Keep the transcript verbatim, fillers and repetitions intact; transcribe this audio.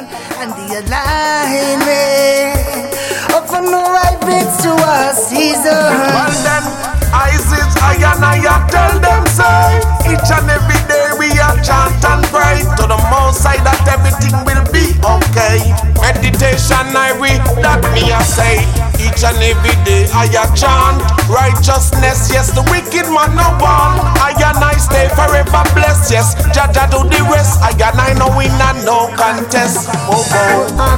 and the alignment of no right bits to us is a. Well then, Isis, I and I tell them say, each and every day we are chant and pray to the most side that everything will be okay. Meditation I read, that me I say, each and every day I a chant righteousness, yes, the wicked man no one. I and I stay forever blessed, yes, Jaja do the rest. I and I no win and no contest. Oh, oh.